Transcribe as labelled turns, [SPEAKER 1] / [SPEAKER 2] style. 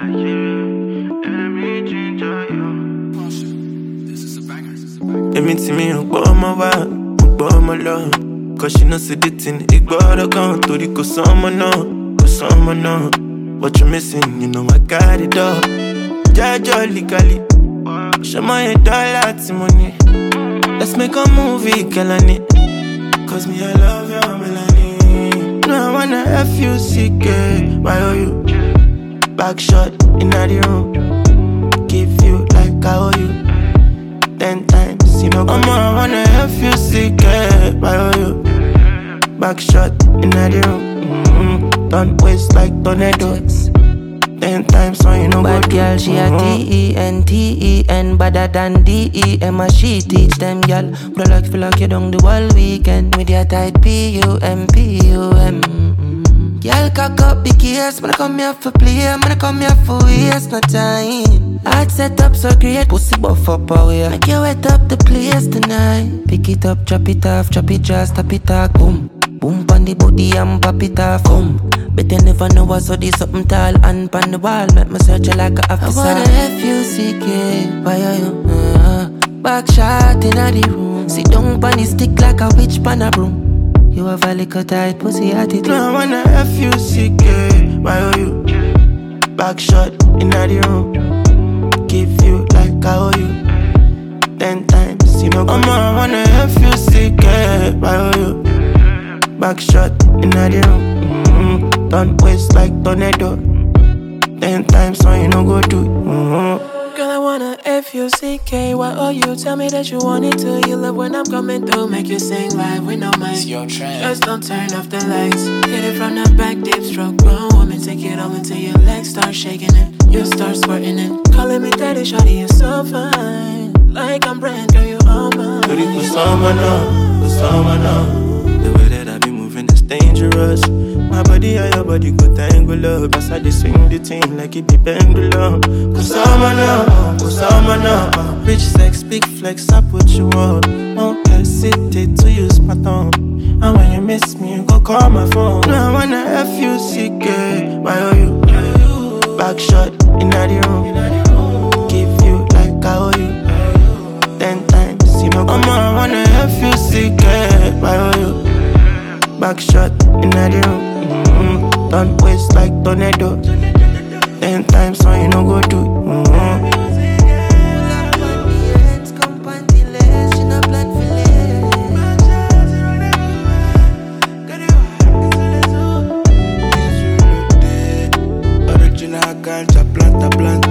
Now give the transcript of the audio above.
[SPEAKER 1] Èmi tí mi ò gbọ́ ọmọ wá, mo gbọ́ ọmọ lọ. Cause she knows the thing, ìgbọ́dọ̀ kan. Torí kò sọ́mọ náà, kò sọ́mọ náà. What you missing, you know I got it all. Jájọ́ legally, show my dollar tí mo ní. Let's make a movie, girl, I need. Cause me, I love your melanin. No, I wanna F-U-C-K. Why are you? Back shot in the room. Give you like I owe you 10 times, you know. I wanna F-U-C-K. Why are you? Back shot in the room. Don't waste like tornadoes. 10 times, so you know.
[SPEAKER 2] Bad girl, she a T-E-N, better than D-E-M. She teach them, girl. But like feel like you done the whole weekend with your tight P-U-M. Girl, cock up the case. Man, I come here for play. Man, I come here for waste no time. I'd set up so great. Pussy buff up away. Make you wet up the place tonight. Pick it up, chop it off, chop it just, tap it off. Boom, boom, pon the body and pop it off. Boom. But you never know what's so this something tall and pon the wall. Make me search you like a officer. I wanna F-U-C-K. Why are you? Back shot in the room. Sit down pon the stick like a witch pon a broom. You have a little tight pussy attitude.
[SPEAKER 1] No, I wanna F-U-C-K. Why are you? Back shot in the room. Give you like I owe you 10 times, you know. I wanna F-U-C-K. Why are you? Back shot in the room. Don't waste like tornado. 10 times, so you know go do it.
[SPEAKER 3] Girl, I wanna F-U-C-K. Why are you? Tell me that you want it too. You love when I'm coming through. Make you sing live with no mic.
[SPEAKER 4] It's your trend.
[SPEAKER 3] Just don't turn off the lights. Hit it from the back, deep stroke. Grown woman, take it all until your legs start shaking it. You start squirting it. Calling me daddy, shawty, you're so fine. Like I'm brand, girl, you all mine.
[SPEAKER 1] Torí kò sọ́mọ náà, kò sọ́mọ náà. The way that I be moving is dangerous. My body and your body go tangle up. As I dey swing the thing like it be pendulum. Kò sọ́mọ náà, kò sọ́mọ náà. Rich sex, big flex, I put you up. Won't hesitate to use my tongue. And when you miss me, you go call my phone. No, I wanna F-U-C-K. Why are you? Back shot in the room. Give you like I owe you 10 times, you know. I wanna F-U-C-K. Why are you? Back shot in the room. Don't waste like tornado. 10 times, so you know go do it.
[SPEAKER 4] Original ganja, planta, planta.